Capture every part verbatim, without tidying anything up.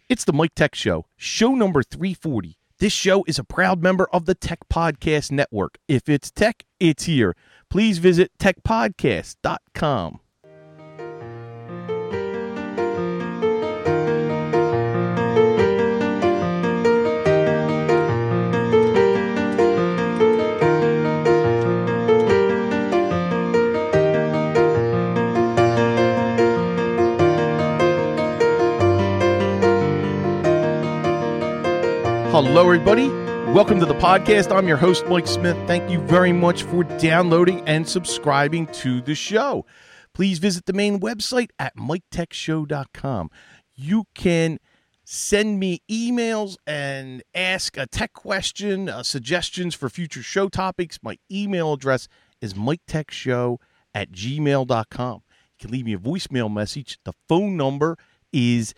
It's the Mike Tech Show, show number three forty. This show is a proud member of the Tech Podcast Network. If it's tech, it's here. Please visit tech podcast dot com. Hello, everybody. Welcome to the podcast. I'm your host, Mike Smith. Thank you very much for downloading and subscribing to the show. Please visit the main website at mike tech show dot com. You can send me emails and ask a tech question, uh, suggestions for future show topics. My email address is mike tech show at gmail dot com. You can leave me a voicemail message. The phone number is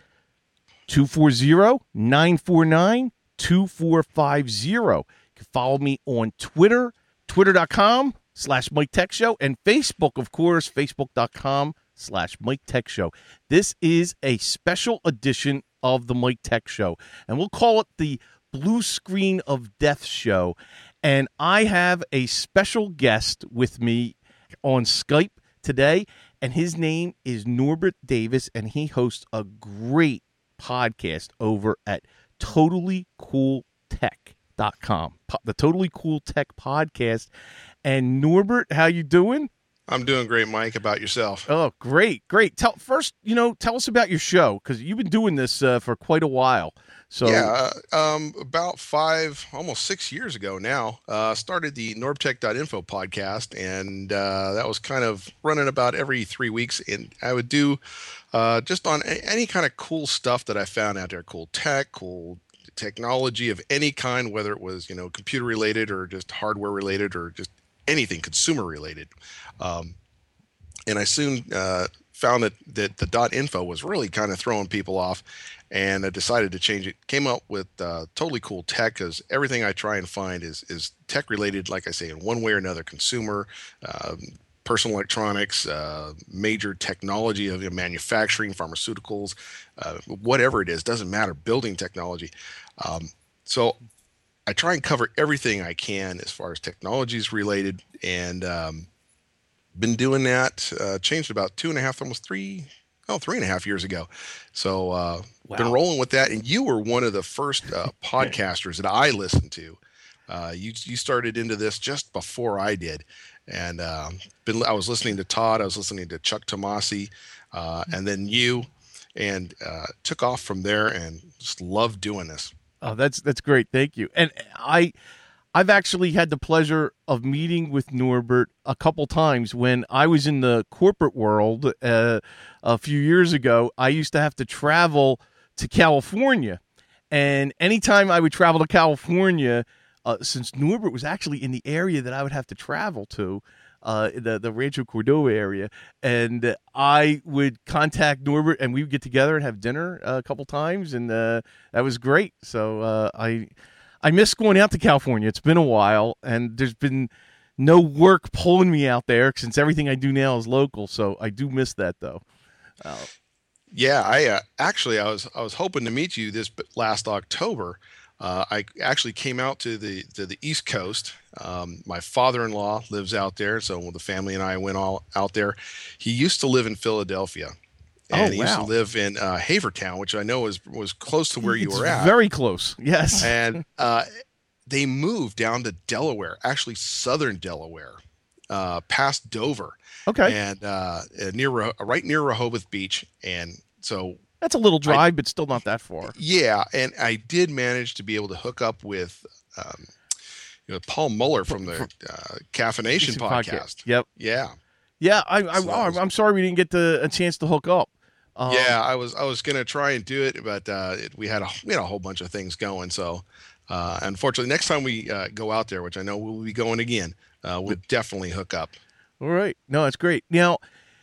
two four zero, nine four nine, two four five zero. You can follow me on Twitter, twitter dot com slash Mike Tech Show, and Facebook, of course, facebook dot com slash Mike Tech Show. This is a special edition of the Mike Tech Show, and we'll call it the Blue Screen of Death Show. And I have a special guest with me on Skype today, and his name is Norbert Davis, and he hosts a great podcast over at totally cool tech dot com, the Totally Cool Tech podcast. And Norbert, how you doing? I'm doing great, Mike. About yourself? Oh, great, great. Tell first, you know, tell us about your show, because you've been doing this uh, for quite a while. So yeah, uh, um, about five, almost six years ago now, uh, started the norbtech dot info podcast, and uh, that was kind of running about every three weeks. And I would do uh, just on any kind of cool stuff that I found out there, cool tech, cool technology of any kind, whether it was, you know, computer related or just hardware related or just anything consumer related. Um, and I soon uh, found that, that the .info was really kind of throwing people off, and I decided to change it. Came up with uh, Totally Cool Tech, because everything I try and find is is tech related, like I say, in one way or another, consumer, um, personal electronics, uh, major technology of you know, manufacturing, pharmaceuticals, uh, whatever it is, doesn't matter, building technology. Um, so I try and cover everything I can as far as technologies related, and um, been doing that, uh, changed about two and a half, almost three, oh, three and a half years ago. So uh, wow. Been rolling with that. And you were one of the first uh, podcasters that I listened to. Uh, you you started into this just before I did. And uh, been, I was listening to Todd, I was listening to Chuck Tomasi, uh, and then you, and uh, took off from there and just loved doing this. Oh, that's that's great. Thank you. And I, I've actually had the pleasure of meeting with Norbert a couple times when I was in the corporate world uh, a few years ago. I used to have to travel to California, and anytime I would travel to California, uh, since Norbert was actually in the area that I would have to travel to, uh, the the Rancho Cordova area, and I would contact Norbert, and we would get together and have dinner uh, a couple times, and uh, that was great. So uh, I I miss going out to California. It's been a while, and there's been no work pulling me out there since everything I do now is local. So I do miss that, though. Uh, yeah, I uh, actually I was I was hoping to meet you this last October. Uh, I actually came out to the to the East Coast. Um, my father-in-law lives out there, so the family and I went all out there. He used to live in Philadelphia, and oh, he wow. used to live in uh, Havertown, which I know was was close to where you it's were at. Very close, yes. And uh, they moved down to Delaware, actually southern Delaware, uh, past Dover. Okay. And uh, near right near Rehoboth Beach, and so. That's a little drive, I, but still not that far. Yeah, and I did manage to be able to hook up with um, you know, Paul Muller from the uh, Caffeination podcast. podcast. Yep. Yeah. Yeah, I, I, so oh, was, I'm sorry we didn't get the, a chance to hook up. Um, yeah, I was I was gonna try and do it, but uh, it, we had a we had a whole bunch of things going. So uh, unfortunately, next time we uh, go out there, which I know we'll be going again, uh, we'll definitely hook up. All right. No, that's great. Now,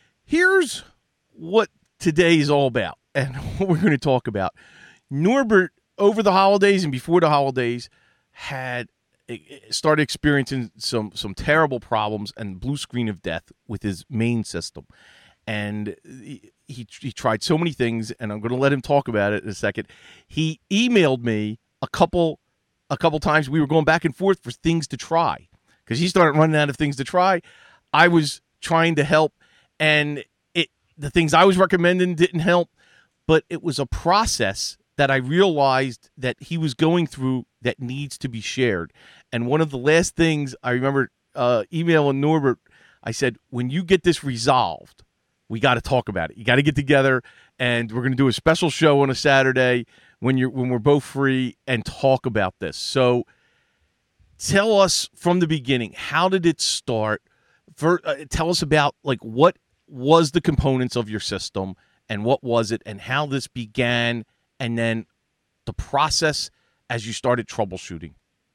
here's what today is all about. And what we're going to talk about. Norbert, over the holidays and before the holidays, had started experiencing some some terrible problems and blue screen of death with his main system. And he he tried so many things, and I'm going to let him talk about it in a second. He emailed me a couple a couple times. We were going back and forth for things to try because he started running out of things to try. I was trying to help, and it the things I was recommending didn't help, but it was a process that I realized that he was going through that needs to be shared. And one of the last things I remember uh, emailing Norbert, I said, when you get this resolved, we got to talk about it. You got to get together, and we're going to do a special show on a Saturday when you're when we're both free and talk about this. So tell us from the beginning, how did it start? For, uh, tell us about like what was the components of your system and what was it and how this began, and then the process as you started troubleshooting.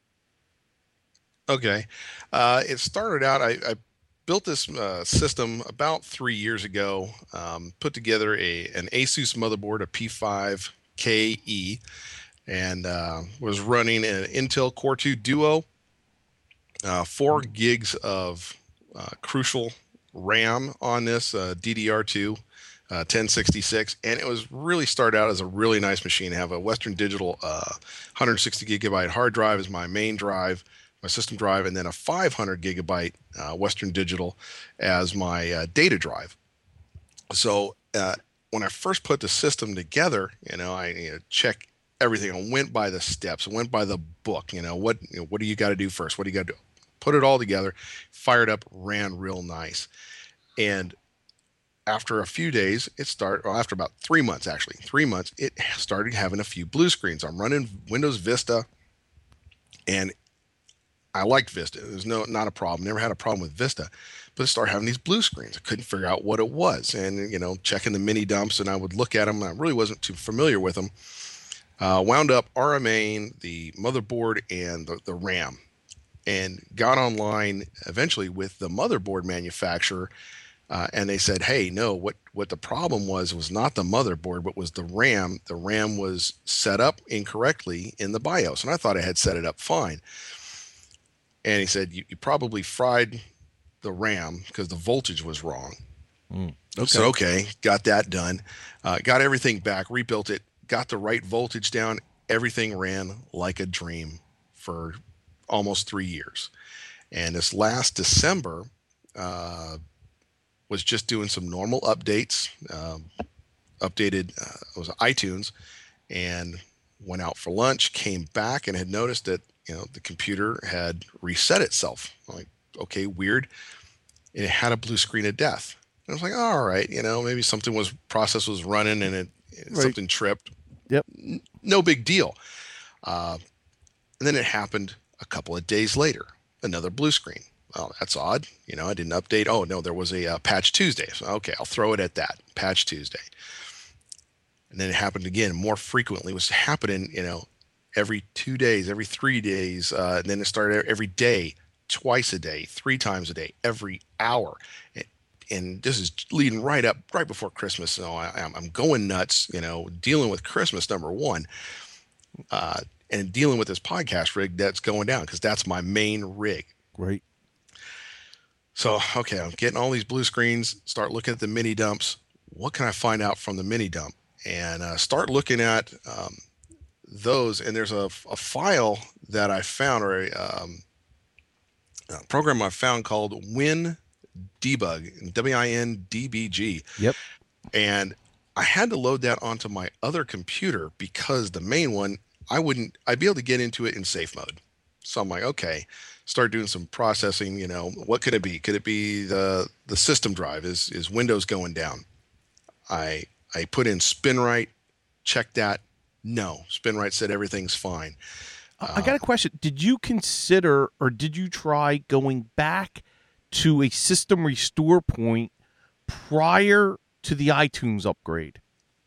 Okay. Uh, it started out, I, I built this uh, system about three years ago, um, put together a an ASUS motherboard, a P five K E, and uh, was running an Intel Core two Duo, uh, four gigs of uh, Crucial RAM on this, uh, D D R two, uh, ten sixty-six, and it was really started out as a really nice machine. I have a Western Digital uh, one hundred sixty gigabyte hard drive as my main drive, my system drive, and then a five hundred gigabyte uh, Western Digital as my uh, data drive. So uh, when I first put the system together, you know, I you know, check everything. I went by the steps. I went by the book. You know, what you know, what do you got to do first? What do you got to do? Put it all together, fired up, ran real nice. And after a few days, it started, well, after about three months, actually, three months, it started having a few blue screens. I'm running Windows Vista, and I liked Vista. There's no not a problem. Never had a problem with Vista, but it started having these blue screens. I couldn't figure out what it was, and you know, checking the mini dumps, and I would look at them. And I really wasn't too familiar with them. Uh, wound up RMAing the motherboard and the, the RAM, and got online eventually with the motherboard manufacturer, uh, and they said, "Hey, no, what what the problem was was not the motherboard, but was the RAM. The RAM was set up incorrectly in the BIOS, and I thought I had set it up fine." And he said, you, you probably fried the RAM because the voltage was wrong. Mm, okay. So, okay, got that done. Uh, got everything back, rebuilt it, got the right voltage down. Everything ran like a dream for almost three years. And this last December uh, was just doing some normal updates, um, updated, uh, it was iTunes, and went out for lunch, came back and had noticed that you know, the computer had reset itself. I'm like, okay, weird. And it had a blue screen of death. And I was like, oh, all right, you know, maybe something was, process was running and it, right. something tripped. Yep. N- no big deal. Uh, and then it happened a couple of days later, another blue screen. Well, that's odd. You know, I didn't update. Oh, no, there was a uh, patch Tuesday. So, okay, I'll throw it at that, patch Tuesday. And then it happened again more frequently. It was happening, you know, every two days, every three days, uh, and then it started every day, twice a day, three times a day, every hour. And, and this is leading right up, right before Christmas. So I, I'm going nuts, you know, dealing with Christmas, number one, uh, and dealing with this podcast rig that's going down because that's my main rig. Great. So, okay, I'm getting all these blue screens, start looking at the mini dumps. What can I find out from the mini dump? And uh, start looking at um, those, and there's a, a file that I found, or a, um, a program I found called WinDbg, W I N D B G. Yep. And I had to load that onto my other computer because the main one, I wouldn't, I'd be able to get into it in safe mode. So I'm like, okay, start doing some processing. You know, what could it be? Could it be the the system drive? Is is Windows going down? I I put in SpinRite, checked that. No, SpinRite said everything's fine. I got a question. Did you consider or did you try going back to a system restore point prior to the iTunes upgrade?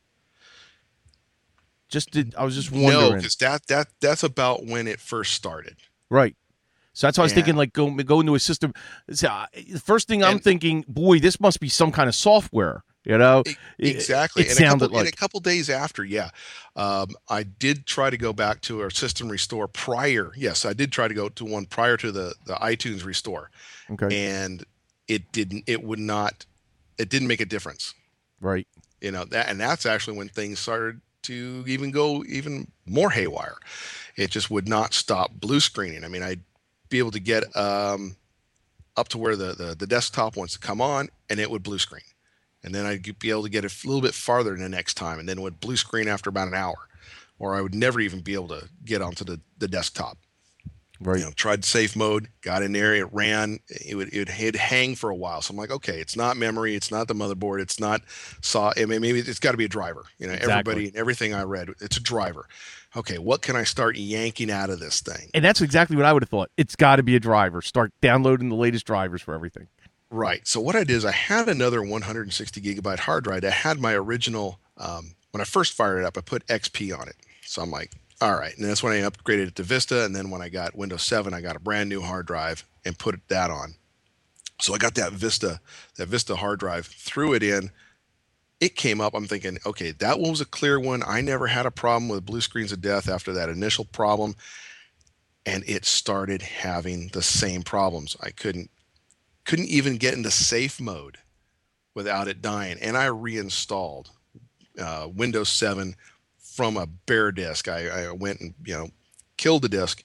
Just did I was just wondering. No, because that that that's about when it first started. Right. So that's why I was and, thinking, like, go go into a system. The first thing I'm and, thinking, boy, this must be some kind of software. You know, exactly. It, it and sounded a couple, like and a couple days after, yeah, um, I did try to go back to our system restore prior. Yes, I did try to go to one prior to the the iTunes restore. Okay. And it didn't. It would not. It didn't make a difference. Right. You know, that, and that's actually when things started to even go even more haywire. It just would not stop blue screening. I mean, I'd be able to get um, up to where the, the, the desktop wants to come on, and it would blue screen. And then I'd be able to get a little bit farther the next time, and then it would blue screen after about an hour, or I would never even be able to get onto the, the desktop. Right. You know, tried safe mode, got in there, it ran, it would it would hang for a while. So I'm like, okay, it's not memory, it's not the motherboard, it's not saw. I mean, maybe it's got to be a driver. You know, Exactly. everybody, everything I read, it's a driver. Okay, what can I start yanking out of this thing? And that's exactly what I would have thought. It's got to be a driver. Start downloading the latest drivers for everything. Right. So what I did is I had another one hundred sixty gigabyte hard drive. I had my original, um, when I first fired it up, I put X P on it. So I'm like, all right. And that's when I upgraded it to Vista. And then when I got Windows seven, I got a brand new hard drive and put that on. So I got that Vista, that Vista hard drive, threw it in. It came up. I'm thinking, okay, that one was a clear one. I never had a problem with blue screens of death after that initial problem. And it started having the same problems. I couldn't, couldn't even get into safe mode without it dying. And I reinstalled uh, Windows seven from a bare disk. I, I went and, you know, killed the disk,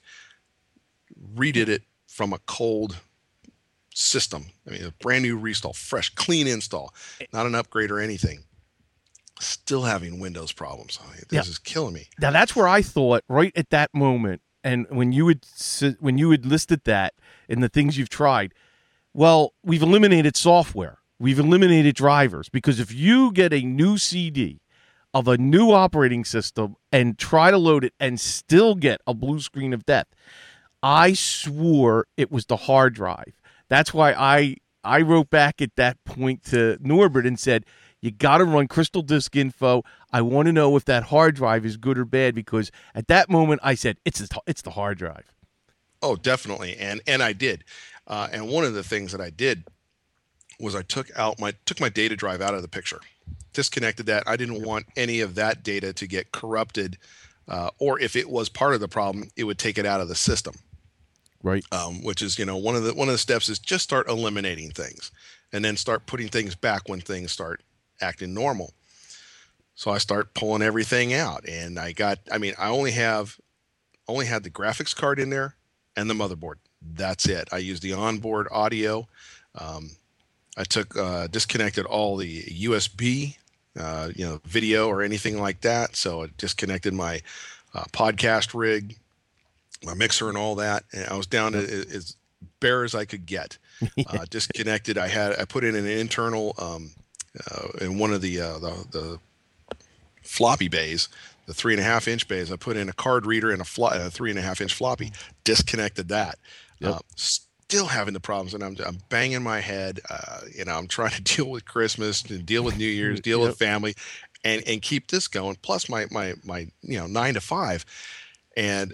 redid it from a cold system. I mean, a brand new reinstall, fresh, clean install, not an upgrade or anything. Still having Windows problems. I mean, this Yeah. is killing me. Now that's where I thought right at that moment, and when you had s- when you had listed that in the things you've tried, well, we've eliminated software, we've eliminated drivers, because if you get a new C D of a new operating system and try to load it and still get a blue screen of death, I swore it was the hard drive. That's why I I wrote back at that point to Norbert and said, you got to run Crystal Disk Info. I want to know if that hard drive is good or bad, because at that moment I said, it's the, it's the hard drive. Oh, definitely. And and I did. Uh, and one of the things that I did was I took out my took my data drive out of the picture, disconnected that. I didn't want any of that data to get corrupted, uh, or if it was part of the problem, it would take it out of the system. Right. Um, which is, you know, one of the one of the steps is just start eliminating things, and then start putting things back when things start acting normal. So I start pulling everything out, and I got. I mean, I only have only had the graphics card in there and the motherboard. That's it. I used the onboard audio. Um, I took uh, disconnected all the U S B, uh, you know, video or anything like that. So I disconnected my uh, podcast rig, my mixer, and all that. And I was down to as bare as I could get. Uh, disconnected. I had I put in an internal um, uh, in one of the, uh, the the floppy bays, the three and a half inch bays. I put in a card reader and a, flo- a three and a half inch floppy. Disconnected that. Yep. Uh, still having the problems, and I'm I'm banging my head. Uh, you know, I'm trying to deal with Christmas and deal with New Year's, deal Yep. with family, and and keep this going. Plus my my my you know nine to five, and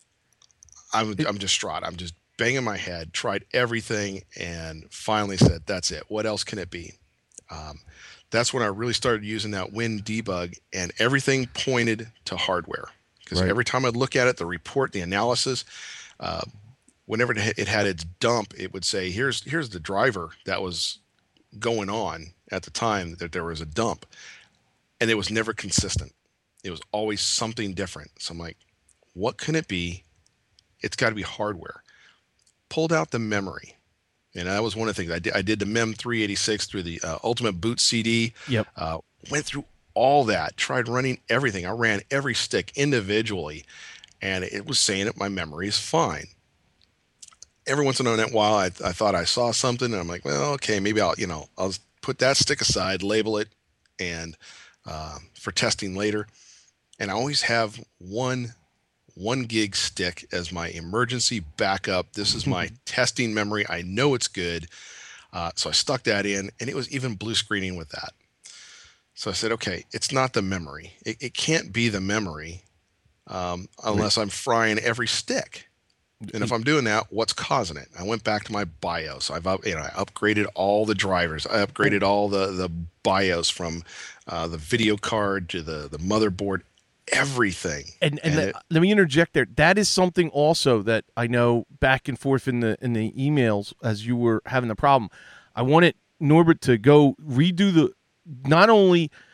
I'm I'm distraught. I'm just banging my head. Tried everything, and finally said, "That's it. What else can it be?" Um, that's when I really started using that Win debug, and everything pointed to hardware. Because Right. every time I'd look at it, the report, the analysis, uh, whenever it had its dump, it would say, "Here's here's the driver that was going on at the time that there was a dump," and it was never consistent. It was always something different. So I'm like, "What can it be? It's got to be hardware." Pulled out the memory, and that was one of the things I did. I did the M E M three eighty-six through the uh, Ultimate Boot C D. Yep. Uh, went through all that. Tried running everything. I ran every stick individually, and it was saying that my memory is fine. Every once in a while, I, I thought I saw something, and I'm like, well, okay, maybe I'll, you know, I'll put that stick aside, label it, and uh, for testing later. And I always have one one gig stick as my emergency backup. This is my testing memory. I know it's good. Uh, so I stuck that in, and it was even blue screening with that. So I said, okay, it's not the memory. It, it can't be the memory um, unless I'm frying every stick. And if I'm doing that, what's causing it? I went back to my BIOS. I've up, you know, I upgraded all the drivers. I upgraded all the the BIOS from uh, the video card to the the motherboard, everything. And and, And the, it- let me interject there. That is something also that I know back and forth in the in the emails as you were having the problem. I wanted Norbert to go redo the not only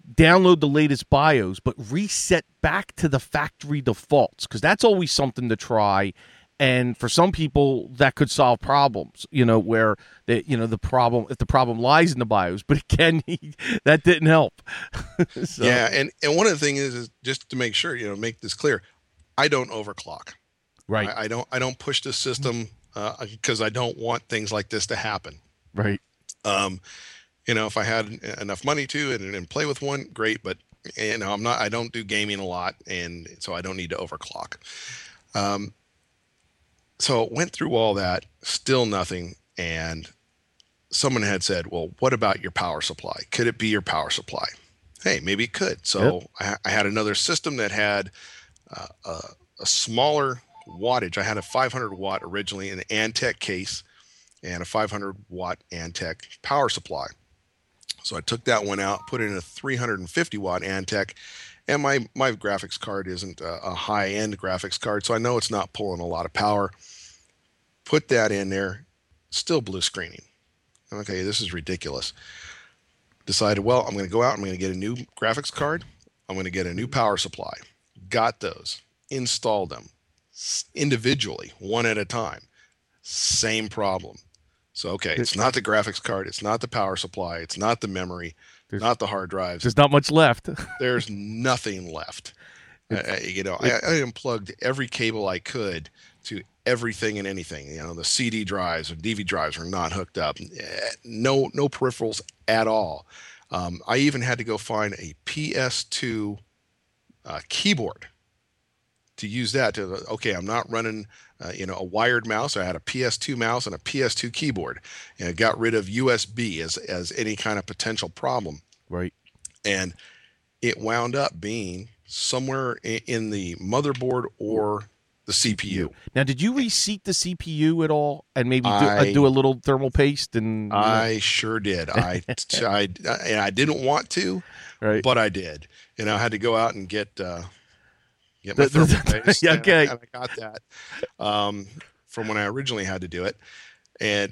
download the latest BIOS, but reset back to the factory defaults, because that's always something to try. And for some people, that could solve problems, you know, where the, you know, the problem, if the problem lies in the BIOS, but again, that didn't help. So. Yeah. And, and one of the things is, is just to make sure, you know, make this clear, I don't overclock. Right. I, I don't, I don't push the system uh, because I don't want things like this to happen. Right. Um, you know, if I had enough money to and, and play with one, great. But, you know, I'm not, I don't do gaming a lot. And so I don't need to overclock. Um, So went through all that, still nothing. And someone had said, well, what about your power supply? Could it be your power supply? Hey, maybe it could. So Yep. I, I had another system that had uh, a, a smaller wattage. I had a five hundred watt originally in an Antec case and a five hundred watt Antec power supply. So I took that one out, put it in a three hundred fifty watt Antec. And my, my graphics card isn't a, a high-end graphics card, so I know it's not pulling a lot of power. Put that in there, still blue screening. Okay, this is ridiculous. Decided, well, I'm going to go out, I'm going to get a new graphics card. I'm going to get a new power supply. Got those, installed them individually, one at a time. Same problem. So, okay, it's not the graphics card, it's not the power supply, it's not the memory, There's, not the hard drives. There's not much left. There's nothing left. Uh, you know, I, I unplugged every cable I could to everything and anything. You know, the C D drives or D V D drives were not hooked up. No, no peripherals at all. Um, I even had to go find a P S two uh, keyboard to use that. To okay, I'm not running, uh, you know, a wired mouse. I had a P S two mouse and a P S two keyboard. And it got rid of U S B as as any kind of potential problem. Right. And it wound up being somewhere in the motherboard or the C P U. Now, did you reseat the C P U at all, and maybe do, I, uh, do a little thermal paste? And I know. sure did. I, I, and I didn't want to, right. but I did. And I had to go out and get uh, get my the, thermal paste. Yeah, okay, and I, and I got that um, from when I originally had to do it, and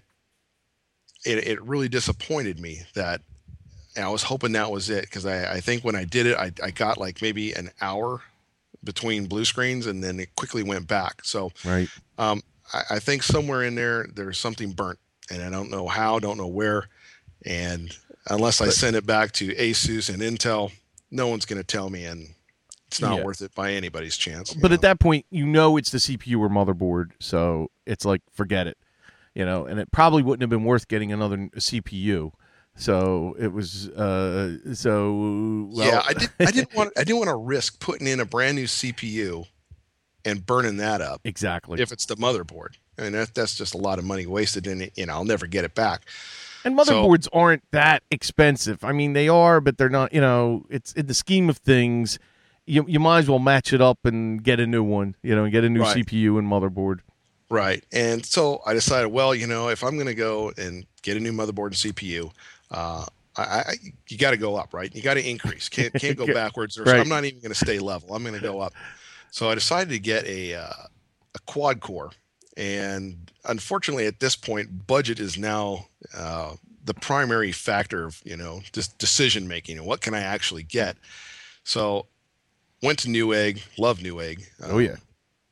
it, it really disappointed me that. And I was hoping that was it, because I, I think when I did it, I, I got like maybe an hour between blue screens, and then it quickly went back. So right. um, I, I think somewhere in there, there's something burnt, and I don't know how, don't know where. And unless I but, send it back to Asus and Intel, no one's going to tell me, and it's not yeah. worth it by anybody's chance. But know? At that point, you know it's the C P U or motherboard, so it's like, forget it. You know, and it probably wouldn't have been worth getting another C P U. So it was. Uh, so well. yeah, I did. I didn't want. I didn't want to risk putting in a brand new C P U and burning that up. Exactly. If it's the motherboard, I mean that, that's just a lot of money wasted, and you know I'll never get it back. And motherboards so, aren't that expensive. I mean, they are, but they're not. You know, it's in the scheme of things. You you might as well match it up and get a new one. You know, and get a new right. C P U and motherboard. Right. And so I decided, well, you know, if I'm going to go and get a new motherboard and C P U. Uh, I, I you got to go up, right? You got to increase. Can't can't go backwards. Or, right. I'm not even going to stay level. I'm going to go up. So I decided to get a uh, a quad core, and unfortunately, at this point, budget is now uh, the primary factor of you know just decision making and what can I actually get. So went to Newegg. Love Newegg. Um, oh yeah.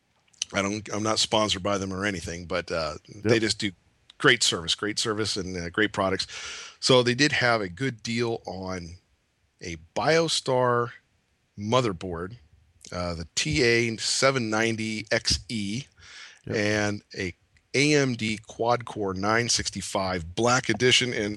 I don't. I'm not sponsored by them or anything, but uh, yep. they just do great service, great service, and uh, great products. So they did have a good deal on a BioStar motherboard, uh, the T A seven ninety X E, yep. and a A M D quad core nine sixty-five Black Edition. And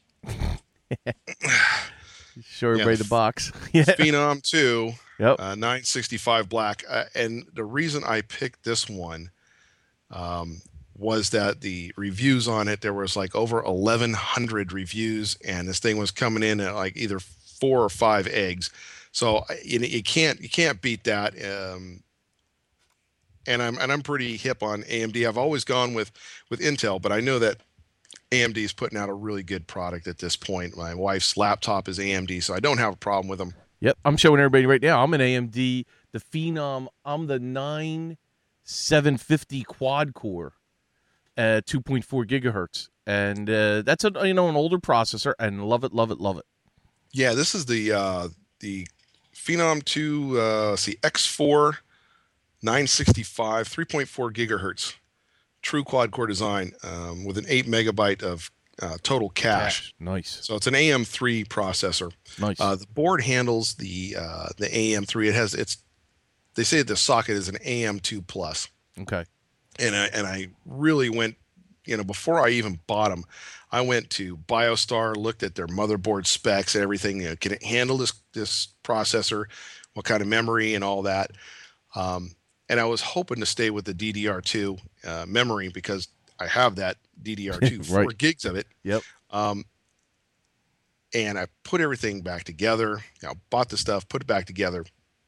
show everybody yeah, the box. yeah. Phenom two, yep. uh, nine sixty-five Black. Uh, and the reason I picked this one, um, was that the reviews on it, there was like over eleven hundred reviews, and this thing was coming in at like either four or five eggs. So you, you can't you can't beat that. Um, and I'm and I'm pretty hip on A M D. I've always gone with with Intel, but I know that A M D is putting out a really good product at this point. My wife's laptop is A M D, so I don't have a problem with them. Yep, I'm showing everybody right now. I'm an A M D, the Phenom. I'm the nine seven fifty quad core. Uh, two point four gigahertz, and uh, that's a you know an older processor, and love it, love it, love it. Yeah, this is the uh, the Phenom two, uh, let's see, X four nine sixty-five, three point four gigahertz, true quad core design um, with an eight megabyte of uh, total cache. Cache. Nice. So it's an A M three processor. Nice. Uh, the board handles the uh, the A M three. It has it's they say the socket is an A M two plus. Okay. And I and I really went, you know, before I even bought them, I went to BioStar, looked at their motherboard specs and everything. You know, can it handle this this processor? What kind of memory and all that? Um, and I was hoping to stay with the D D R two uh, memory because I have that D D R two, Right. four gigs of it. Yep. Um, and I put everything back together. You know, bought the stuff, put it back together,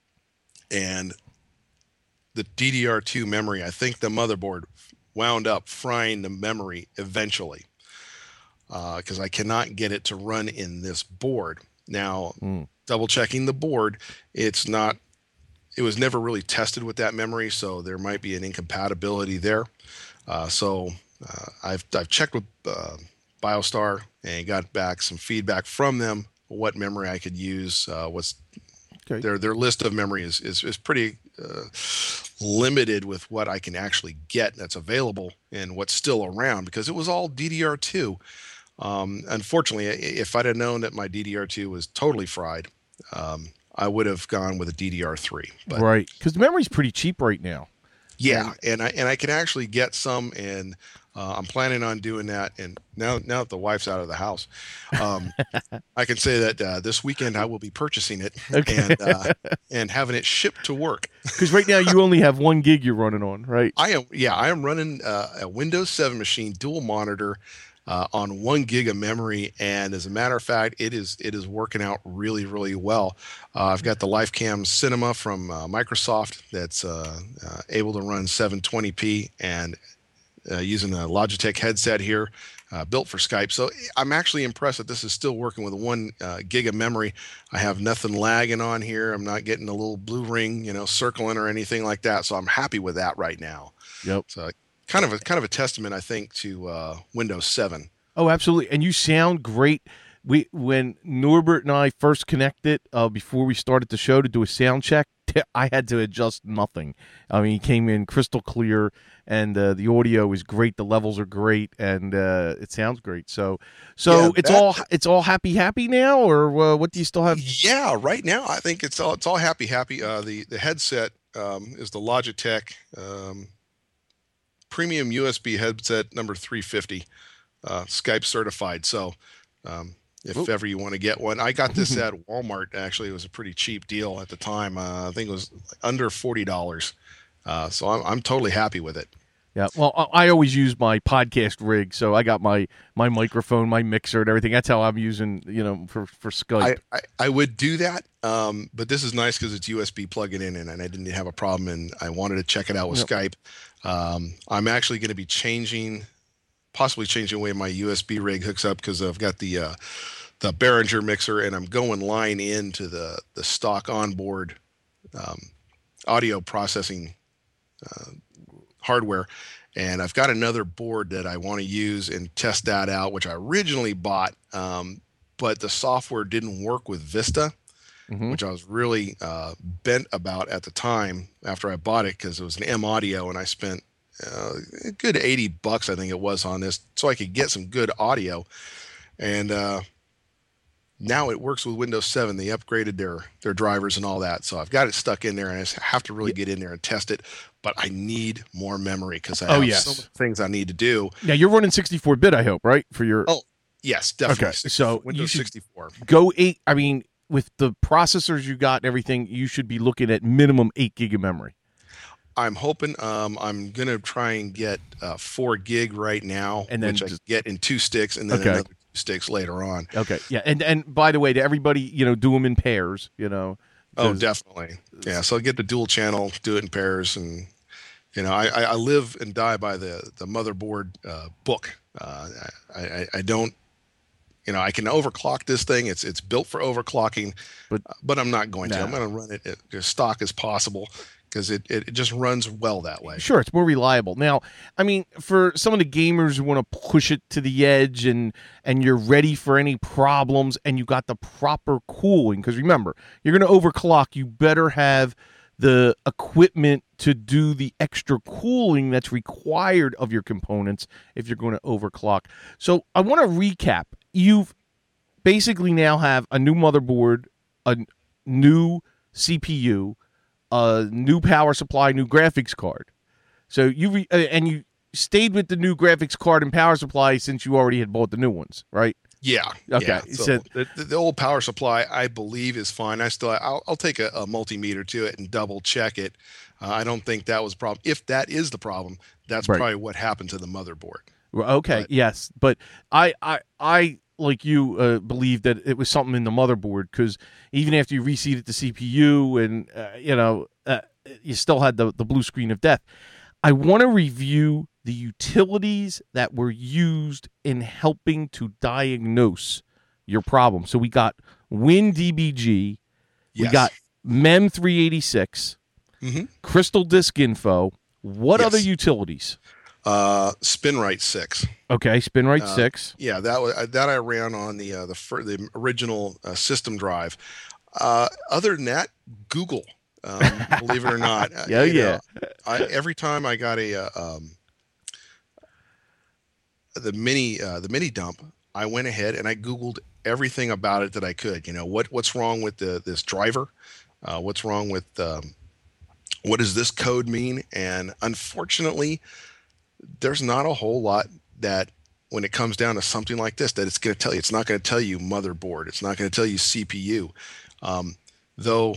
and the D D R two memory, I think the motherboard wound up frying the memory eventually because uh, I cannot get it to run in this board. Now, mm. double checking the board, it's not, it was never really tested with that memory, so there might be an incompatibility there. Uh, so uh, I've, I've checked with uh, BioStar and got back some feedback from them, what memory I could use, uh, what's okay. their, their list of memory is, is, is pretty uh, limited with what I can actually get that's available and what's still around because it was all D D R two. Um, unfortunately, if I'd have known that my D D R two was totally fried, um, I would have gone with a D D R three. But, right, because the memory's pretty cheap right now. Yeah, and I and I can actually get some, and uh, I'm planning on doing that. And now now that the wife's out of the house, um, I can say that uh, this weekend I will be purchasing it okay. and uh, and having it shipped to work. Because right now you only have one gig you're running on, right? I am. Yeah, I am running uh, a Windows seven machine, dual monitor. Uh, on one gig of memory, and as a matter of fact, it is it is working out really really well. Uh, I've got the LifeCam Cinema from uh, Microsoft that's uh, uh, able to run seven twenty p and uh, using a Logitech headset here, uh, built for Skype. So I'm actually impressed that this is still working with one uh, gig of memory. I have nothing lagging on here. I'm not getting a little blue ring, you know, circling or anything like that. So I'm happy with that right now. Yep. So. Kind of a kind of a testament, I think, to uh, Windows seven. Oh, absolutely, and you sound great. We when Norbert and I first connected uh, before we started the show to do a sound check, I had to adjust nothing. I mean, he came in crystal clear, and uh, the audio is great. The levels are great, and uh, it sounds great. So, so yeah, it's that, all it's all happy happy now, or uh, what do you still have? Yeah, right now I think it's all it's all happy happy. Uh, the the headset um, is the Logitech. Um, Premium U S B headset number three fifty, uh, Skype certified. So um, if Oop. ever you want to get one, I got this at Walmart. Actually, it was a pretty cheap deal at the time. Uh, I think it was under forty dollars. Uh, so I'm, I'm totally happy with it. Yeah, well, I always use my podcast rig, so I got my my microphone, my mixer, and everything. That's how I'm using, you know, for, for Skype. I, I, I would do that, um, but this is nice because it's U S B plugging in, and, and I didn't have a problem, and I wanted to check it out with yep. Skype. Um, I'm actually going to be changing, possibly changing the way my U S B rig hooks up because I've got the uh, the Behringer mixer, and I'm going line into the the stock onboard um, audio processing uh, hardware. And I've got another board that I want to use and test that out, which I originally bought, um, but the software didn't work with Vista, mm-hmm. which I was really uh, bent about at the time after I bought it because it was an M Audio, and I spent uh, a good eighty bucks, I think it was, on this so I could get some good audio. And uh, now it works with Windows seven. They upgraded their their drivers and all that, so I've got it stuck in there, and I have to really get in there and test it. But I need more memory because I oh, have yes. so many things I need to do. Now you're running sixty-four bit, I hope, right? For your oh yes, definitely. Okay, so Windows you should sixty-four. Go eight. I mean, with the processors you got and everything, you should be looking at minimum eight gig of memory. I'm hoping. Um, I'm gonna try and get uh, four gig right now, and then which just, I get in two sticks, and then okay. another two sticks later on. Okay, yeah, and and by the way, to everybody, you know, do them in pairs. You know. Oh, definitely. Yeah, so I get the dual channel, do it in pairs, and you know, I, I live and die by the the motherboard uh, book. Uh, I, I I don't. You know, I can overclock this thing. It's it's built for overclocking, but uh, but I'm not going no. to. I'm going to run it as stock as possible because it, it, it just runs well that way. Sure, it's more reliable. Now, I mean, for some of the gamers who want to push it to the edge and and you're ready for any problems and you got the proper cooling, because remember, you're going to overclock, you better have the equipment to do the extra cooling that's required of your components if you're going to overclock. So I want to recap. You've basically now have a new motherboard, a new C P U, a new power supply, new graphics card. So you re- uh, and you stayed with the new graphics card and power supply since you already had bought the new ones, right? Yeah. Okay. Yeah. So So- the, the old power supply, I believe, is fine. I still, I'll, I'll take a, a multimeter to it and double check it. Uh, I don't think that was a problem. If that is the problem, that's Right. probably what happened to the motherboard. Well, Okay, But- yes, but I, I, I like you uh, believe that it was something in the motherboard, because even after you reseated the C P U and uh, you know uh, you still had the the blue screen of death. I want to review the utilities that were used in helping to diagnose your problem. So we got WinDBG, we Yes. got Mem three eighty-six, Mhm. Crystal Disk Info. What Yes. other utilities? Uh, SpinRite six. Okay, SpinRite Uh, six. Yeah, that was that I ran on the uh, the fir- the original uh, system drive. Uh, other than that, Google. Um, believe it or not. uh, Yeah, you yeah. know, I, every time I got a uh, um, the mini uh, the mini dump, I went ahead and I Googled everything about it that I could. You know, what what's wrong with the this driver? Uh, what's wrong with um, what does this code mean? And unfortunately, there's not a whole lot that when it comes down to something like this that it's going to tell you. It's not going to tell you motherboard. It's not going to tell you C P U. Um, though,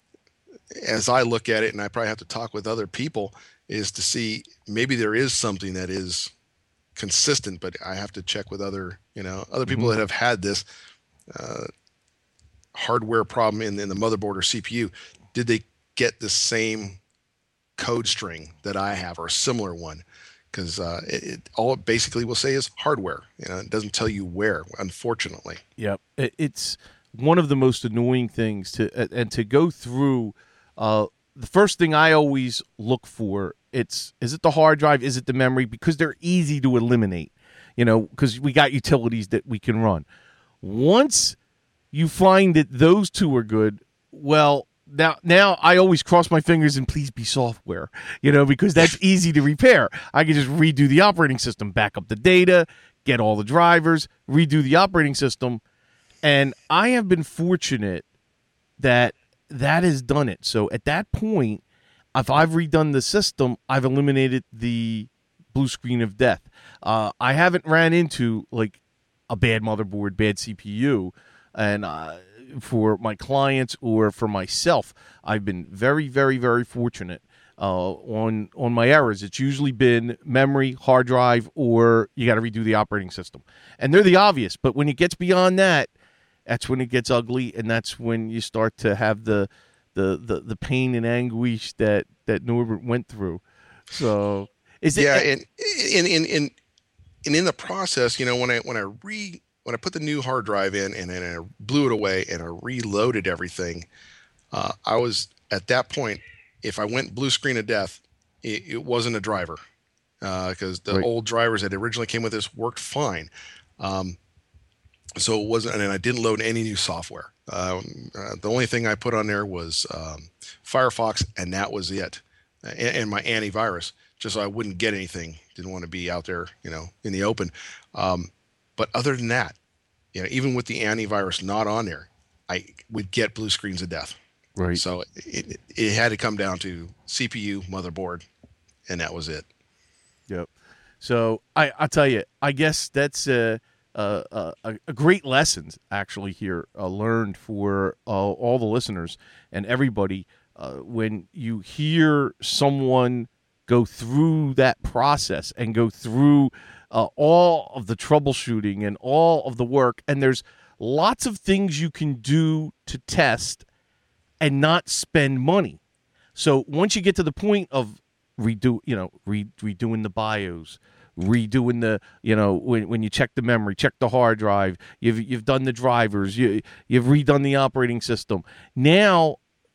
as I look at it, and I probably have to talk with other people, is to see maybe there is something that is consistent, but I have to check with other, you know, other people Mhm. that have had this uh, hardware problem in, in the motherboard or C P U. Did they get the same code string that I have or a similar one? Because uh, it, it, all it basically will say is hardware. You know, it doesn't tell you where, unfortunately. Yep. It, it's one of the most annoying things to uh, and to go through. Uh, the first thing I always look for, it's is it the hard drive, is it the memory, because they're easy to eliminate. You know, because we got utilities that we can run. Once you find that those two are good, well, now now I always cross my fingers and please be software, you know, because that's easy to repair. I can just redo the operating system, back up the data, get all the drivers, redo the operating system. And I have been fortunate that that has done it. So at that point, if I've redone the system, I've eliminated the blue screen of death. Uh, I haven't ran into like a bad motherboard, bad C P U, and uh, for my clients or for myself, I've been very, very, very fortunate uh, on on my errors. It's usually been memory, hard drive, or you got to redo the operating system, and they're the obvious. But when it gets beyond that, that's when it gets ugly, and that's when you start to have the the the, the pain and anguish that that Norbert went through. So is it? Yeah, and in in in and in the process, you know, when I when I re when I put the new hard drive in and then I blew it away and I reloaded everything, uh, I was at that point. If I went blue screen of death, it, it wasn't a driver because uh, the Right. old drivers that originally came with this worked fine. Um, so it wasn't, and I didn't load any new software. Um, uh, the only thing I put on there was um, Firefox, and that was it, and, and my antivirus, just so I wouldn't get anything. Didn't want to be out there, you know, in the open. Um, but other than that, you know, even with the antivirus not on there, I would get blue screens of death. Right. So it, it, it had to come down to C P U, motherboard, and that was it. Yep. So I I tell you, I guess that's a a, a, a great lessons actually here uh, learned for uh, all the listeners and everybody uh, when you hear someone go through that process and go through uh, all of the troubleshooting and all of the work, and there's lots of things you can do to test and not spend money. So once you get to the point of redo, you know, re, redoing the BIOS, redoing the, you know, when when you check the memory, check the hard drive, you've you've done the drivers, you you've redone the operating system. Now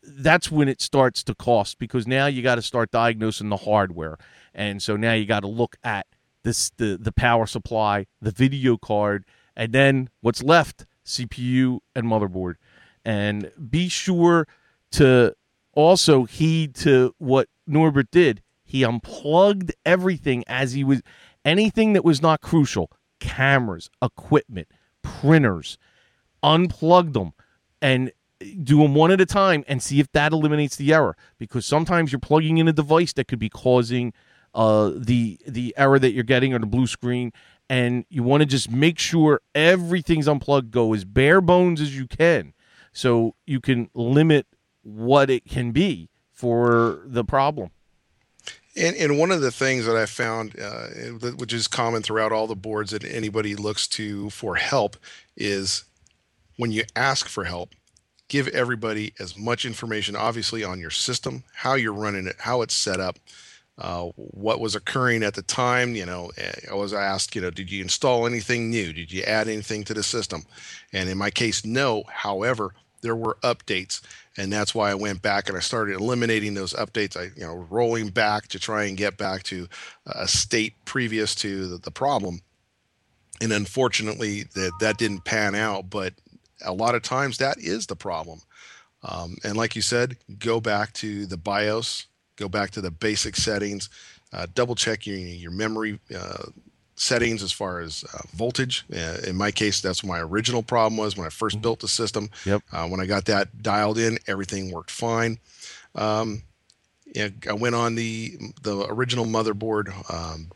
that's when it starts to cost, because now you got to start diagnosing the hardware. And so now you got to look at this the, the power supply, the video card, and then what's left, C P U and motherboard. And be sure to also heed to what Norbert did. He unplugged everything as he was, anything that was not crucial, cameras, equipment, printers, unplug them and do them one at a time and see if that eliminates the error. Because sometimes you're plugging in a device that could be causing uh, the the error that you're getting or the blue screen, and you want to just make sure everything's unplugged. Go as bare bones as you can so you can limit what it can be for the problem. And, and one of the things that I found, uh, which is common throughout all the boards that anybody looks to for help, is when you ask for help, give everybody as much information, obviously, on your system, how you're running it, how it's set up, uh, what was occurring at the time. You know, I was asked, you know, did you install anything new? Did you add anything to the system? And in my case, no. However, there were updates, and that's why I went back and I started eliminating those updates. I, you know, rolling back to try and get back to a state previous to the, the problem. And unfortunately, that that didn't pan out. But a lot of times, that is the problem. Um, and like you said, go back to the BIOS, go back to the basic settings, uh, double check your your memory Uh, settings as far as uh, voltage. Uh, in my case, that's what my original problem was when I first built the system. Yep. Uh, when I got that dialed in, everything worked fine. Um, yeah, I went on the the original motherboard, um,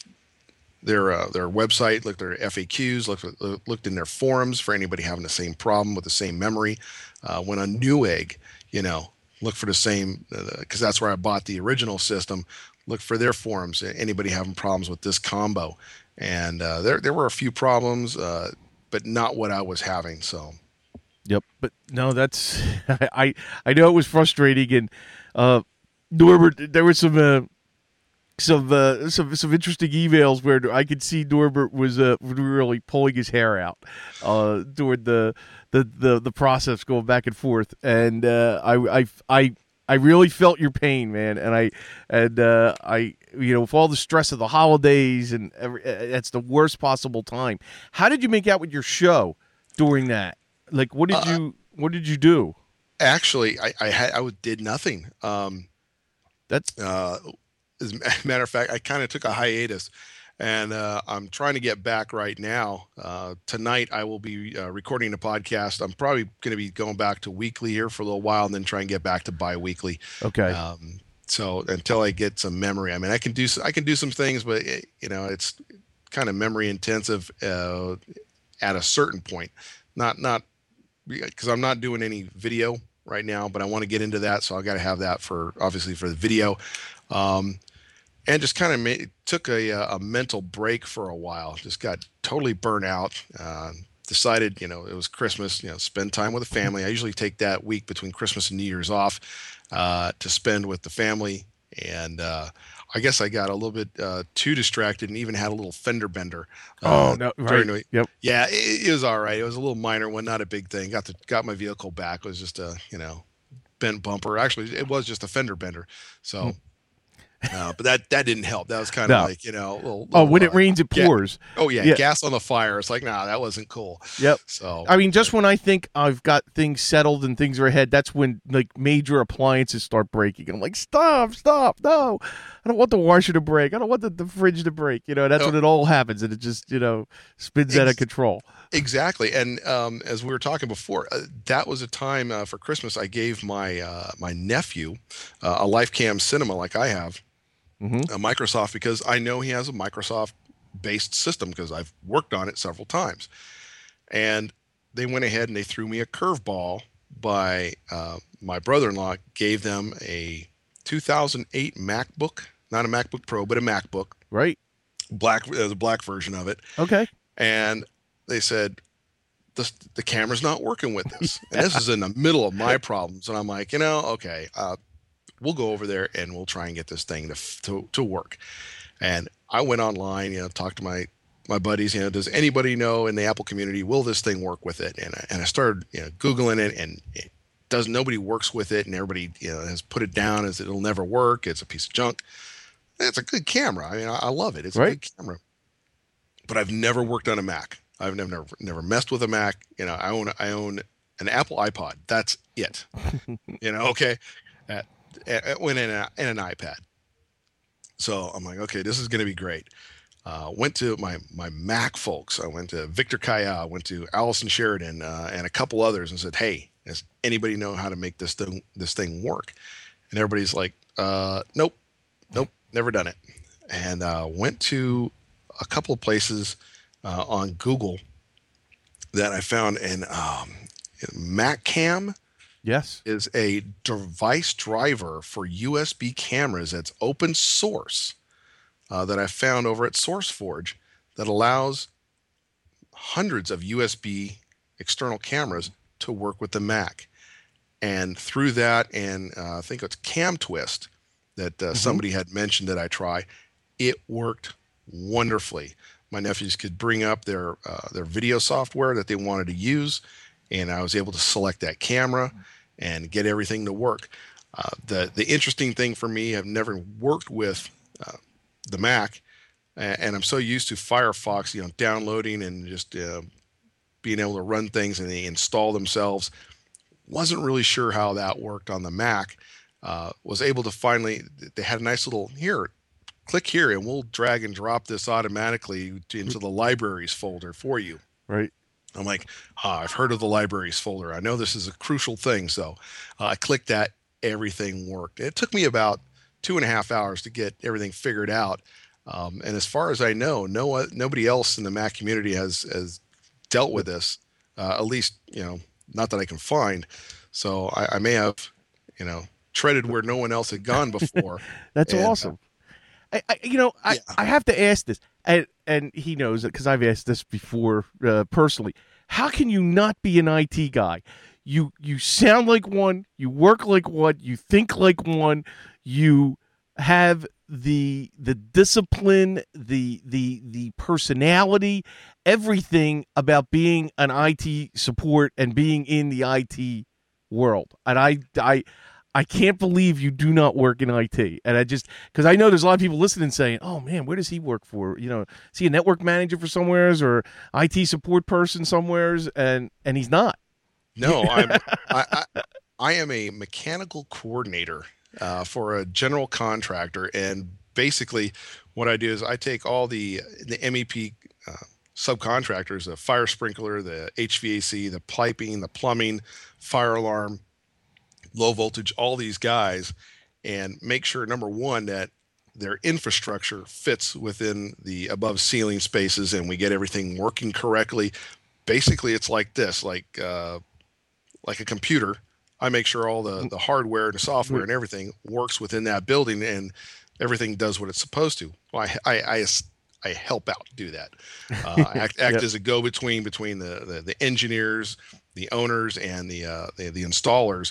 their uh, their website, looked at their F A Qs, looked at, looked in their forums for anybody having the same problem with the same memory. Uh, went on Newegg, you know, look for the same, because uh, that's where I bought the original system. Look for their forums, anybody having problems with this combo. And uh, there there were a few problems, uh, but not what I was having. So, yep. But no, that's I I know it was frustrating, and uh, Norbert, there were some uh, some uh, some some interesting emails where I could see Norbert was uh, really pulling his hair out uh, during the, the the the process going back and forth, and uh, I I I. I really felt your pain, man, and I, and uh, I, you know, with all the stress of the holidays and every, it's the worst possible time. How did you make out with your show during that? Like, what did uh, you, what did you do? Actually, I, I had, I did nothing. Um, That's uh, as a matter of fact, I kind of took a hiatus. And uh, I'm trying to get back right now. Uh, tonight, I will be uh, recording a podcast. I'm probably going to be going back to weekly here for a little while, and then try and get back to bi-weekly. Okay. Um, so until I get some memory, I mean, I can do I can do some things, but it, you know, it's kind of memory intensive uh, at a certain point. Not not because I'm not doing any video right now, but I want to get into that, so I got to have that for obviously for the video. Um, And just kind of made, took a, a mental break for a while. Just got totally burnt out. Uh, decided, you know, it was Christmas, you know, spend time with the family. I usually take that week between Christmas and New Year's off uh, to spend with the family. And uh, I guess I got a little bit uh, too distracted and even had a little fender bender. Uh, oh, no, right. The, yep. Yeah, it, it was all right. It was a little minor one, not a big thing. Got the, got my vehicle back. It was just a, you know, bent bumper. Actually, it was just a fender bender. So. Mm. Uh, but that, that didn't help. That was kind of no. like, you know, little, little, oh, when uh, it rains, it pours. Ga- oh yeah, yeah, gas on the fire. It's like, nah, that wasn't cool. Yep. So I mean, just when I think I've got things settled and things are ahead, that's when like major appliances start breaking. And I'm like, stop, stop, no, I don't want the washer to break. I don't want the, the fridge to break. You know, that's oh. when it all happens, and it just, you know, spins Ex- out of control. Exactly. And um, as we were talking before, uh, that was a time uh, for Christmas. I gave my uh, my nephew uh, a LifeCam Cinema like I have. Mm-hmm. A Microsoft, because I know he has a Microsoft-based system because I've worked on it several times. And they went ahead and they threw me a curveball by uh, my brother-in-law gave them a two thousand eight MacBook, not a MacBook Pro, but a MacBook. Right. Black, uh, the black version of it. Okay. And they said, the, the camera's not working with this. And this is in the middle of my problems. And I'm like, you know, okay, uh, we'll go over there and we'll try and get this thing to, to to work. And I went online, you know, talked to my my buddies, you know, does anybody know in the Apple community, will this thing work with it? And I, and I started, you know, Googling it, and it, does nobody works with it, and everybody, you know, has put it down as it'll never work. It's a piece of junk. It's a good camera. I mean, I, I love it. It's Right. a good camera. But I've never worked on a Mac. I've never, never, never messed with a Mac. You know, I own, I own an Apple iPod. That's it. You know, okay. At, at, when in, a, in an iPad. So I'm like, okay, this is going to be great. Uh, went to my my Mac folks. I went to Victor Kaya, went to Allison Sheridan, uh, and a couple others, and said, "Hey, does anybody know how to make this thing this thing work?" And everybody's like, uh, "Nope, nope, never done it." And uh, went to a couple of places uh, on Google that I found, and um, MacCam Yes. is a device driver for U S B cameras that's open source uh, that I found over at SourceForge that allows hundreds of U S B external cameras to work with the Mac. And through that, and uh, I think it's CamTwist that uh, mm-hmm. somebody had mentioned that I try, it worked wonderfully. My nephews could bring up their uh, their video software that they wanted to use, and I was able to select that camera and get everything to work. Uh, the the interesting thing for me, I've never worked with uh, the Mac, and I'm so used to Firefox, you know, downloading and just uh, being able to run things and they install themselves. Wasn't really sure how that worked on the Mac. Uh, was able to finally, they had a nice little, here, click here and we'll drag and drop this automatically into the libraries folder for you. Right. I'm like, ah, I've heard of the libraries folder. I know this is a crucial thing. So uh, I clicked that, everything worked. It took me about two and a half hours to get everything figured out. Um, and as far as I know, no nobody else in the Mac community has, has dealt with this, uh, at least, you know, not that I can find. So I, I may have, you know, treaded where no one else had gone before. That's and, awesome. I, I, you know, I, yeah. I have to ask this, and, and he knows it because I've asked this before uh, personally. How can you not be an I T guy? You you sound like one, you work like one, you think like one, you have the the discipline, the the the personality, everything about being an I T support and being in the I T world. And I I I can't believe you do not work in I T. And I just, because I know there's a lot of people listening saying, oh man, where does he work for? You know, is he a network manager for somewheres or I T support person somewheres? And and he's not. No, I'm, I, I, I am a mechanical coordinator uh, for a general contractor. And basically what I do is I take all the, the M E P uh, subcontractors, the fire sprinkler, the H V A C, the piping, the plumbing, fire alarm, low voltage, all these guys, and make sure, number one, that their infrastructure fits within the above ceiling spaces and we get everything working correctly. Basically, it's like this, like uh, like a computer. I make sure all the, the hardware and the software and everything works within that building and everything does what it's supposed to. Well, I, I, I, I help out do that. Uh, act act yep. as a go-between between the, the, the engineers, the owners, and the, uh, the, the installers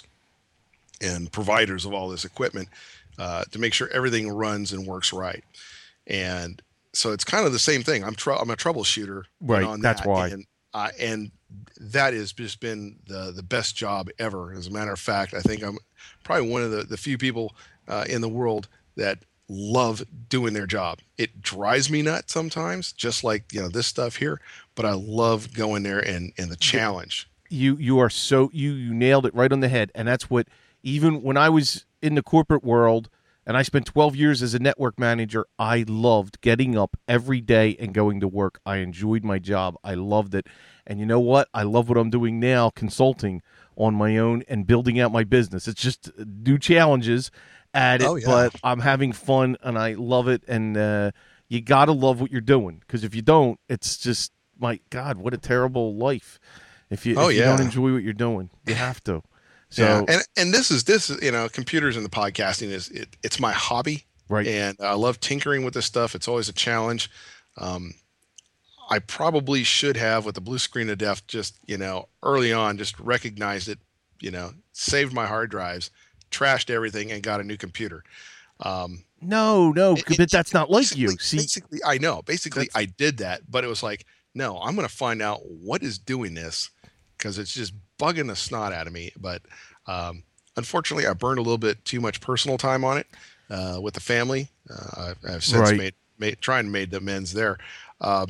and providers of all this equipment uh, to make sure everything runs and works right. And so it's kind of the same thing. I'm tr I'm a troubleshooter. Right. On That's that. why. And, uh, and that has just been the, the best job ever. As a matter of fact, I think I'm probably one of the, the few people uh, in the world that love doing their job. It drives me nuts sometimes, just like, you know, this stuff here, but I love going there and, and the challenge. You, you are so, you, you nailed it right on the head. And that's what, even when I was in the corporate world and I spent twelve years as a network manager, I loved getting up every day and going to work. I enjoyed my job. I loved it. And you know what? I love what I'm doing now, consulting on my own and building out my business. It's just new challenges at it, oh, yeah. but I'm having fun and I love it. And uh, you got to love what you're doing, because if you don't, it's just, my God, what a terrible life. If you, oh, if you yeah. don't enjoy what you're doing, you have to. So, yeah, and and this is this is, you know, computers and the podcasting is it, it's my hobby, right? And I love tinkering with this stuff. It's always a challenge. Um, I probably should have, with the blue screen of death, just, you know, early on, just recognized it, you know, saved my hard drives, trashed everything, and got a new computer. Um, no, no, it, but it, that's not like you. See, basically, I know. Basically, I did that, but it was like, no, I'm going to find out what is doing this, because it's just bugging the snot out of me. But Um, unfortunately, I burned a little bit too much personal time on it uh, with the family. Uh, I've, I've since Right. made, made trying to made amends there. Um,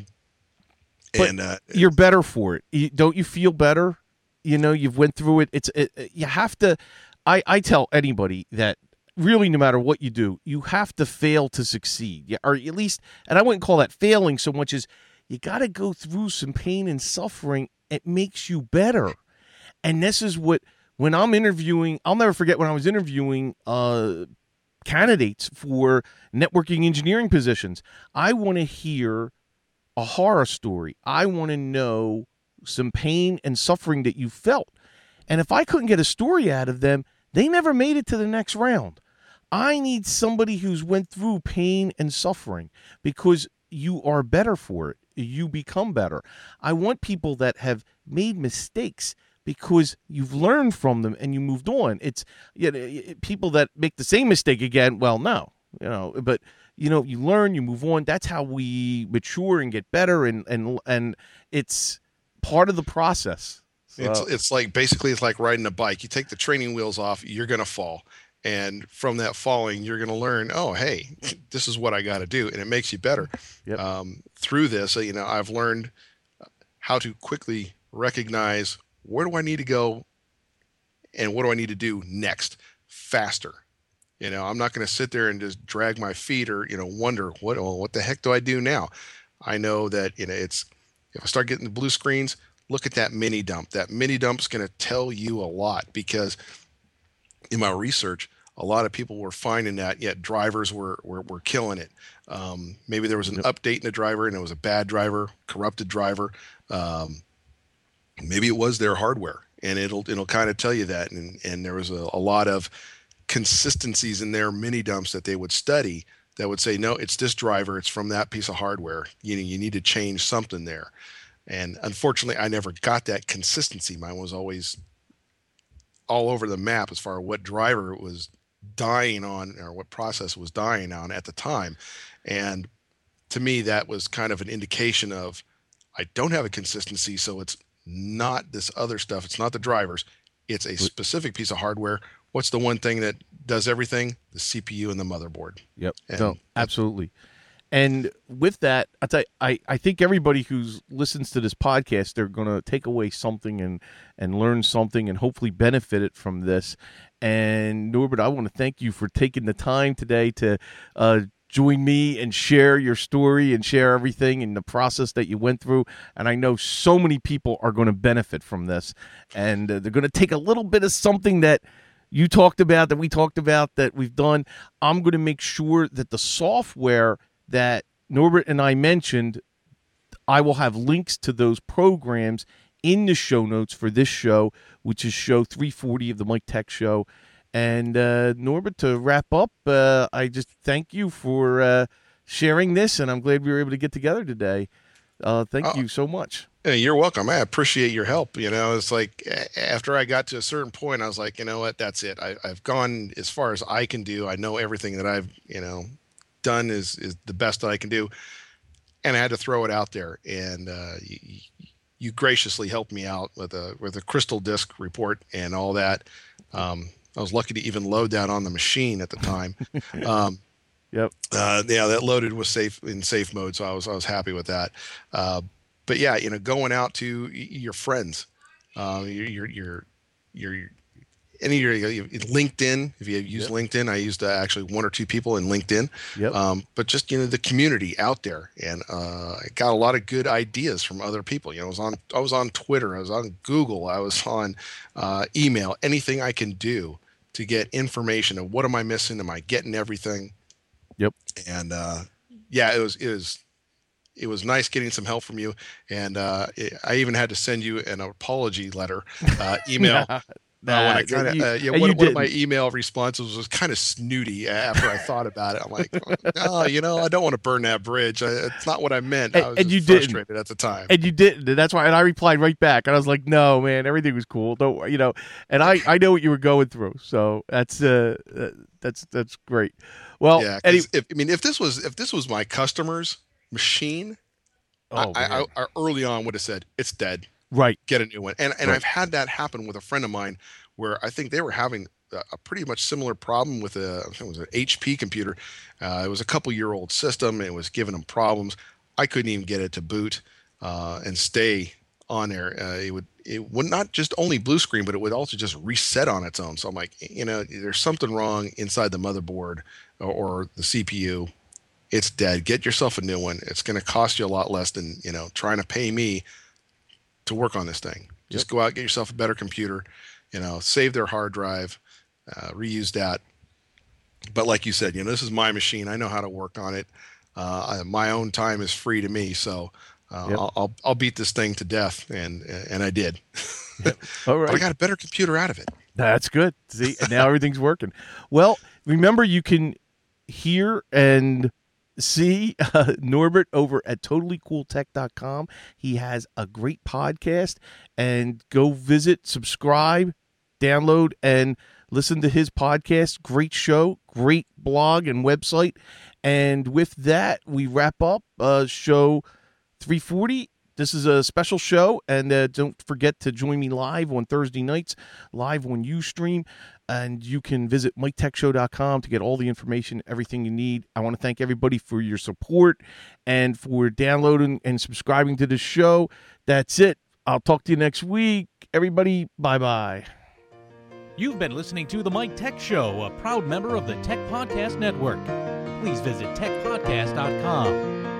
But and uh, you're better for it. You, don't you feel better? You know, you've went through it. It's it, you have to. I I tell anybody that really, no matter what you do, you have to fail to succeed. Yeah, or at least, and I wouldn't call that failing so much as you got to go through some pain and suffering. It makes you better. And this is what, when I'm interviewing, I'll never forget when I was interviewing uh, candidates for networking engineering positions. I want to hear a horror story. I want to know some pain and suffering that you felt. And if I couldn't get a story out of them, they never made it to the next round. I need somebody who's went through pain and suffering, because you are better for it. You become better. I want people that have made mistakes because you've learned from them and you moved on. It's, you know, people that make the same mistake again. Well, no, you know, but you know, you learn, you move on. That's how we mature and get better, and and and it's part of the process. So. It's it's like basically it's like riding a bike. You take the training wheels off, you're gonna fall, and from that falling, you're gonna learn. Oh, hey, this is what I got to do, and it makes you better. Yep. Um, through this, you know, I've learned how to quickly recognize where do I need to go, and what do I need to do next, faster. You know, I'm not going to sit there and just drag my feet or, you know, wonder what, well, what the heck do I do now? I know that, you know, it's, if I start getting the blue screens, look at that mini dump. That mini dump is going to tell you a lot, because in my research, a lot of people were finding that, yet drivers were, were, were killing it. Um, maybe there was an yep. update in a driver and it was a bad driver, corrupted driver. Um, maybe it was their hardware, and it'll, it'll kind of tell you that. And, and there was a, a lot of consistencies in their mini dumps that they would study that would say, no, it's this driver, it's from that piece of hardware. You know, you need to change something there. And unfortunately, I never got that consistency. Mine was always all over the map as far as what driver it was dying on, or what process was dying on at the time. And to me, that was kind of an indication of, I don't have a consistency. So it's not this other stuff. It's not the drivers. It's a specific piece of hardware. What's the one thing that does everything? The C P U and the motherboard. Yep. And no, absolutely. And with that, I tell you, I, I think everybody who's listens to this podcast, they're going to take away something and, and learn something and hopefully benefit it from this. And Norbert, I want to thank you for taking the time today to uh, join me and share your story and share everything and the process that you went through. And I know so many people are going to benefit from this, and uh, they're going to take a little bit of something that you talked about, that we talked about, that we've done. I'm going to make sure that the software that Norbert and I mentioned, I will have links to those programs in the show notes for this show, which is show three forty of the Mike Tech Show. And uh, Norbert, to wrap up, uh, I just thank you for uh, sharing this, and I'm glad we were able to get together today. Uh, thank oh. you so much. You're welcome. I appreciate your help. You know, it's like after I got to a certain point, I was like, you know what, that's it. I, I've gone as far as I can do. I know everything that I've, you know, done is, is the best that I can do. And I had to throw it out there. And uh, you, you graciously helped me out with a, with a crystal disk report and all that. Um, I was lucky to even load that on the machine at the time. Um, yep. Uh, yeah, that loaded was safe in safe mode. So I was, I was happy with that. Uh, But yeah, you know, going out to your friends, uh, your, your, your, your, any your, your LinkedIn. If you use yep. LinkedIn, I used uh, actually one or two people in LinkedIn. Yep. Um, but just, you know, the community out there, and uh, I got a lot of good ideas from other people. You know, I was on, I was on Twitter, I was on Google, I was on uh, email. Anything I can do to get information of what am I missing? Am I getting everything? Yep. And uh, yeah, it was, it was. It was nice getting some help from you, and uh, it, I even had to send you an apology letter, uh, email. nah, uh, when I kinda, you, uh, yeah, one, one of my email responses was kind of snooty after I thought about it. I'm like, no, you know, I don't want to burn that bridge. I, it's not what I meant. And, I was and you frustrated didn't. at the time. And you didn't. And that's why. And I replied right back, and I was like, no, man, everything was cool. Don't, you know, and I, I know what you were going through. So that's, uh, that's, that's great. Well, yeah, any, if, I mean, if this was, if this was my customer's machine, oh, I, I, I early on would have said it's dead. Right. Get a new one. And and right. I've had that happen with a friend of mine where I think they were having a, a pretty much similar problem with a, I think it was an H P computer. Uh, it was a couple year old system. It was giving them problems. I couldn't even get it to boot uh, and stay on there. Uh, it would it would not just only blue screen, but it would also just reset on its own. So I'm like, you know, there's something wrong inside the motherboard or, or the C P U. It's dead. Get yourself a new one. It's going to cost you a lot less than, you know, trying to pay me to work on this thing. Just yep. Go out, get yourself a better computer, you know, save their hard drive, uh, reuse that. But like you said, you know, this is my machine. I know how to work on it. Uh, I, my own time is free to me. So uh, yep. I'll, I'll, I'll beat this thing to death. And, and I did. Yep. All right. But I got a better computer out of it. That's good. See, now everything's working. Well, remember you can hear and see uh, Norbert over at totally cool tech dot com. He has a great podcast, and go visit, subscribe, download, and listen to his podcast. Great show, great blog and website. And with that, we wrap up uh, show three forty. This is a special show, and uh, don't forget to join me live on Thursday nights, live on Ustream, and you can visit mike tech show dot com to get all the information, everything you need. I want to thank everybody for your support and for downloading and subscribing to the show. That's it. I'll talk to you next week. Everybody, bye-bye. You've been listening to The Mike Tech Show, a proud member of the Tech Podcast Network. Please visit tech podcast dot com.